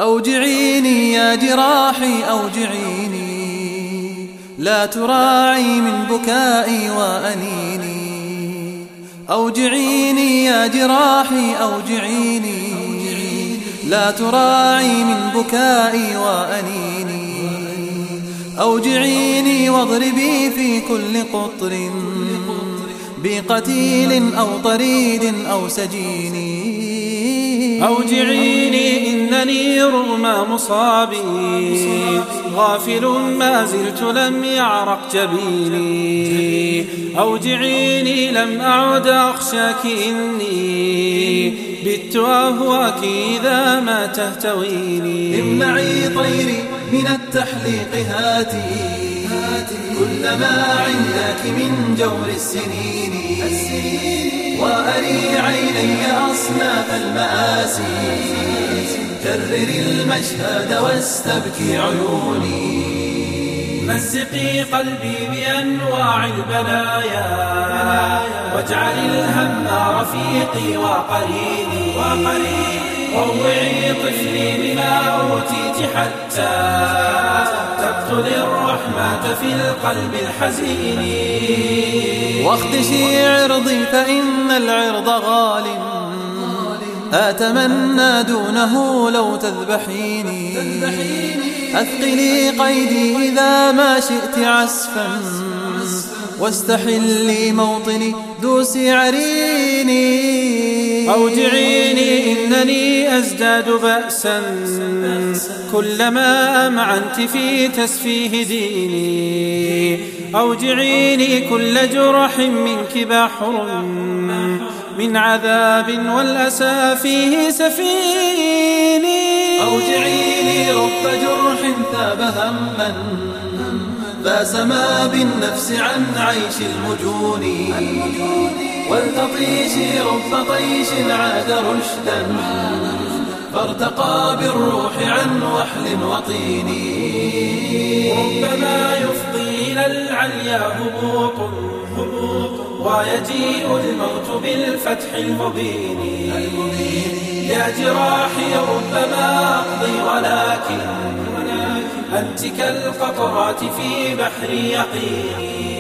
أوجعيني يا جراحي أوجعيني، لا تراعي من بكائي وأنيني. أوجعيني يا جراحي أوجعيني، لا تراعي من بكائي وأنيني. أوجعيني واضربي في كل قطر بقتيل أو طريد أو سجين. أوجعيني إنني رغم مصابي غافل ما زلت لم يعرق جبيني. أوجعيني لم أعد أخشاك إني بت أهواك إذا ما تهتويني. امنعي طيري من التحليق هاتي كلما عندك من جور السنين، وأري عيني أصناف المآسي، كرري المشهد واستبكي عيوني. مزقي قلبي بأنواع البلايا، واجعل الهم رفيقي وقريني. روعي طفلي بما أوتيت حتى تقتل الرحمة في القلب الحزين. واخدشي عرضي فإن العرض غال، أتمنى دونه لو تذبحيني. أثقلي قيدي إذا ما شئت عسفا، واستحلي موطني دوسي عريني. أوجعيني إنني أزداد بأسا كلما أمعنت في تسفيه ديني. أوجعيني كل جرح منك بحر من عذاب والأسى فيه سفيني. أوجعيني رب جرح ثاب هما فاسما بالنفس عن عيش المجون. والتطيش رب طيش عاد رشدا فارتقى بالروح عن وحل وطين. ربما يفضي إلى العليا هبوط ويجيء الموت بالفتح المبين. يا جراحي ربما أقضي ولكن أنت كالقطرات في بحر يقيني.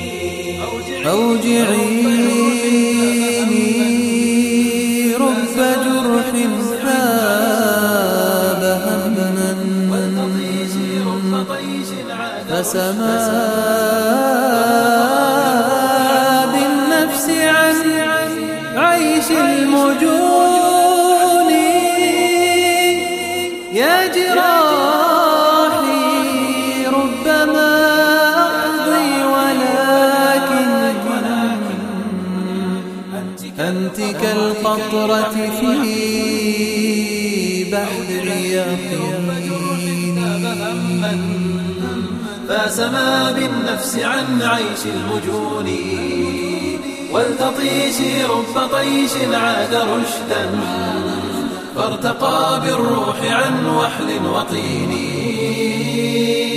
أوجعيني رب جرح ثاب هما فسما بالنفس عن عيش المجون. يا جراحي ربما أقضي ولكن أنت كالقطرة في بحر يقين. فاسما بالنفس عن عيش المجون. والتطيش رب طيش عاد رشدا فارتقى بالروح عن وحل وطين.